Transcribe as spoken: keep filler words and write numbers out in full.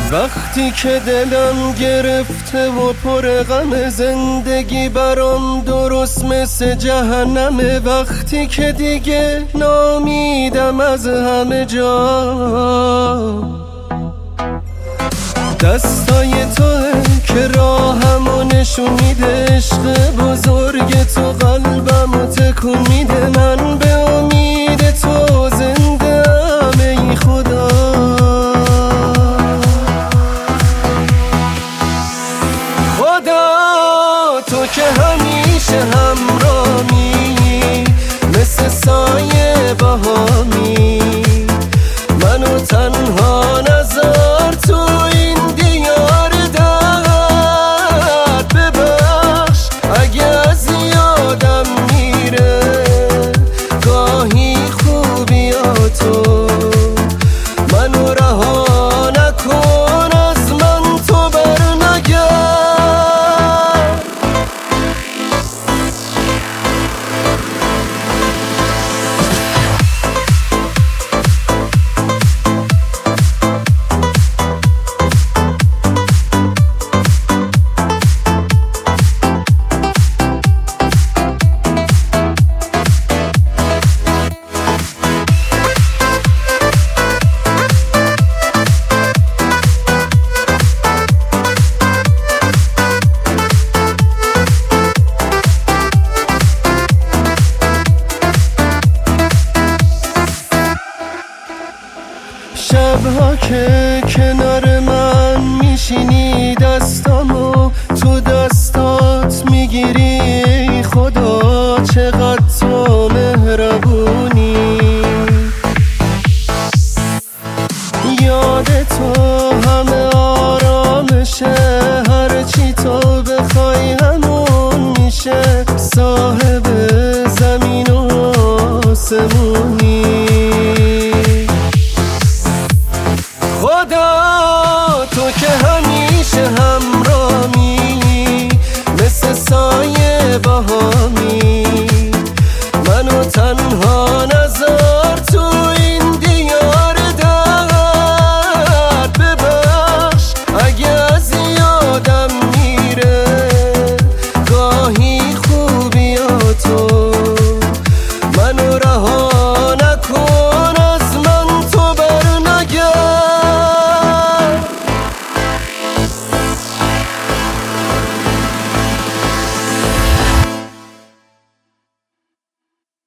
وقتی که دلم گرفته و پر غم، زندگی برام درست مثل جهنمه. وقتی که دیگه نامیدم از همه جا، دستای توه که راهمو نشون میده. عشق بزرگ تو قلبمو تکون میده. من به امید تو زنده ام ای خدا. خدا تو که همیشه همراهی، مثل سایه بهامی. منو تنها نذار تو این دیار درد. ببخش اگه از یادم میره گاهی خوبیاتو. منو رها نکن از من، تو برنگرد. شبها که کنار من میشینی، دستامو تو دستات میگیری. خدا چقدر تو مهربونی. یاد تو همه آرامشه، هرچی تو بخوای همون میشه. صاحب زمین و آسمونی. خدا تو که همیشه همراهی، مثل سایه بهامی.